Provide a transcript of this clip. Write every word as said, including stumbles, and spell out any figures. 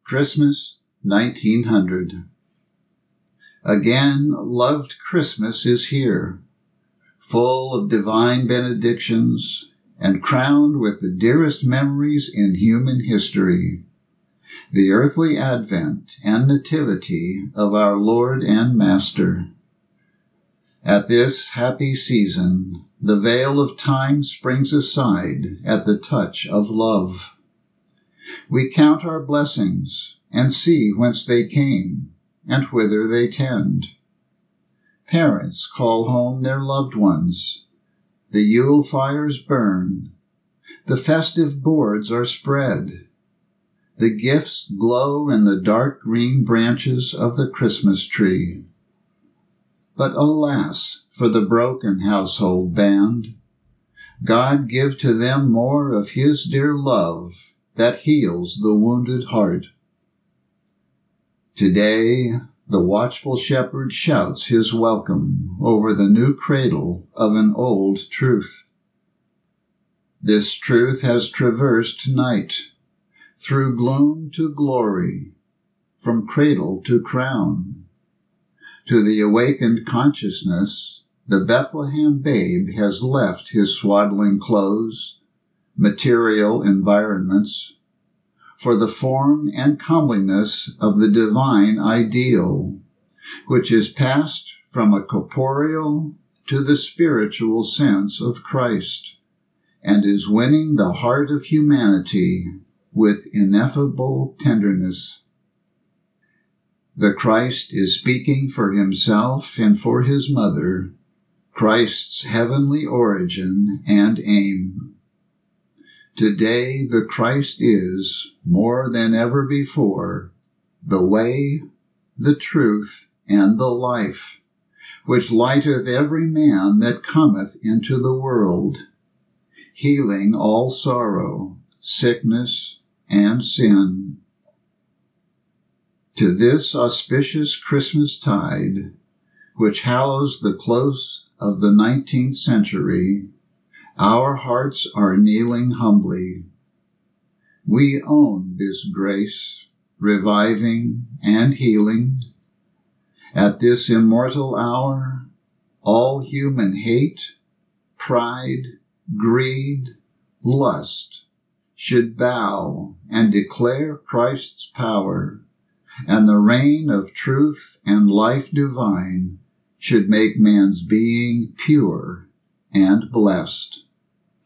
Christmas, nineteen hundred. Again, loved Christmas is here, full of divine benedictions and crowned with the dearest memories in human history, the earthly advent and nativity of our Lord and Master. At this happy season, the veil of time springs aside at the touch of love. We count our blessings and see whence they came and whither they tend. Parents call home their loved ones. The Yule fires burn. The festive boards are spread. The gifts glow in the dark green branches of the Christmas tree. But alas for the broken household band. God give to them more of His dear love that heals the wounded heart. Today, the watchful shepherd shouts his welcome over the new cradle of an old truth. This truth has traversed night, through gloom to glory, from cradle to crown. To the awakened consciousness, the Bethlehem babe has left his swaddling clothes, material environments, for the form and comeliness of the divine ideal, which is passed from a corporeal to the spiritual sense of Christ, and is winning the heart of humanity with ineffable tenderness. The Christ is speaking for himself and for his mother, Christ's heavenly origin and aim. Today the Christ is, more than ever before, the way, the truth, and the life, which lighteth every man that cometh into the world, healing all sorrow, sickness, and sin. To this auspicious Christmas tide, which hallows the close of the nineteenth century, our hearts are kneeling humbly. We own this grace, reviving and healing. At this immortal hour, all human hate, pride, greed, lust should bow and declare Christ's power, and the reign of truth and life divine should make man's being pure and blessed.